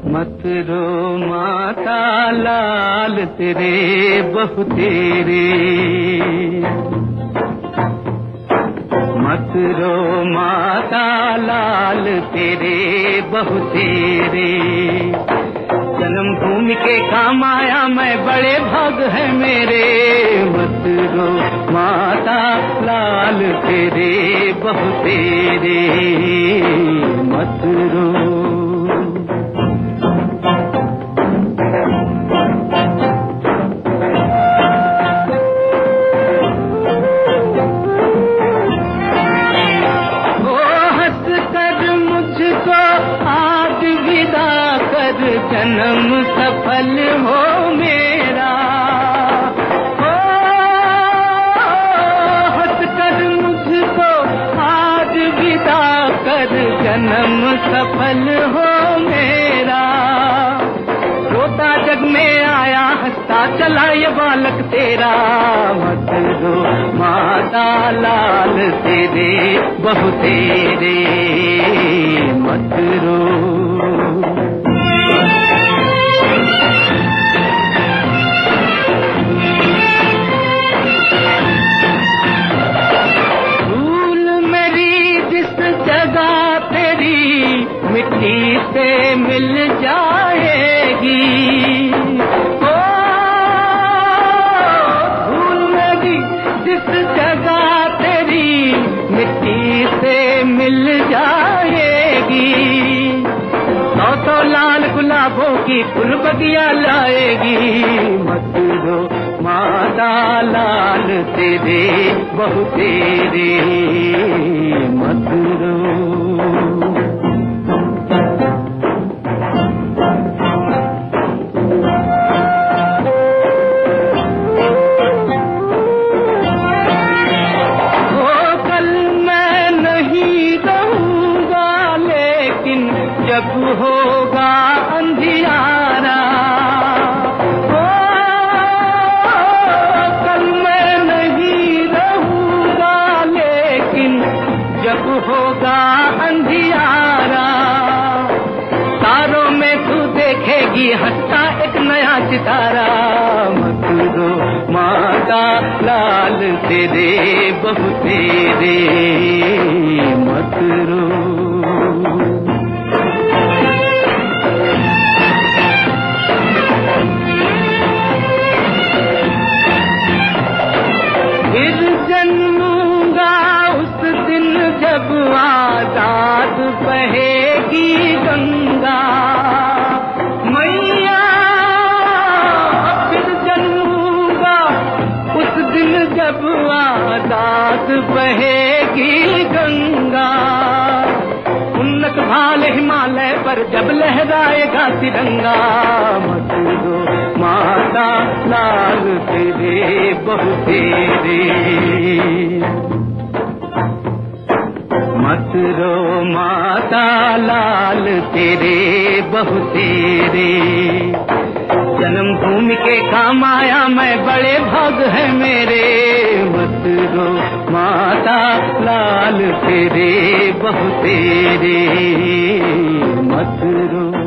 मत रो माता लाल तेरे बहु तेरे, मत रो माता लाल तेरे बहु तेरे। जन्म भूमि के काम आया मैं बड़े भाग है मेरे, मत रो माता लाल तेरे बहु तेरे, मत रो। जन्म सफल हो मेरा, ओ हंस कर मुझको आज विदा कर, जन्म सफल हो मेरा। रोता जग में आया हंसता चला ये बालक तेरा, मत रो माता लाल तेरे बहु तेरे, मत रो। मिट्टी से मिल जाएगी, ओ भूल मेरी जिस जगह तेरी मिट्टी से मिल जाएगी। सौ लाल गुलाबों की फूल बगिया लाएगी, मत रो माता लाल तेरे बहु तेरे, मत रो। जब होगा अंधियारा, ओ कल मैं नहीं रहूंगा लेकिन जब होगा अंधियारा, तारों में तू देखेगी हंसता एक नया सितारा, मत रो माता लाल तेरे बहु तेरे, मत रो। जन्मूंगा उस दिन जब आजाद बहेगी गंगा मैया, फिर जन्मूंगा उस दिन जब आजाद बहेगी गंगा। उन्नत भाल हिमालय पर जब लहराएगा तिरंगा, मत रो माता लाल तेरे बहु तेरे, मत रो माता लाल तेरे बहु तेरे। जन्म भूमि के काम आया मैं बड़े भाग है मेरे, मत रो माता लाल तेरे बहु तेरे, मत रो।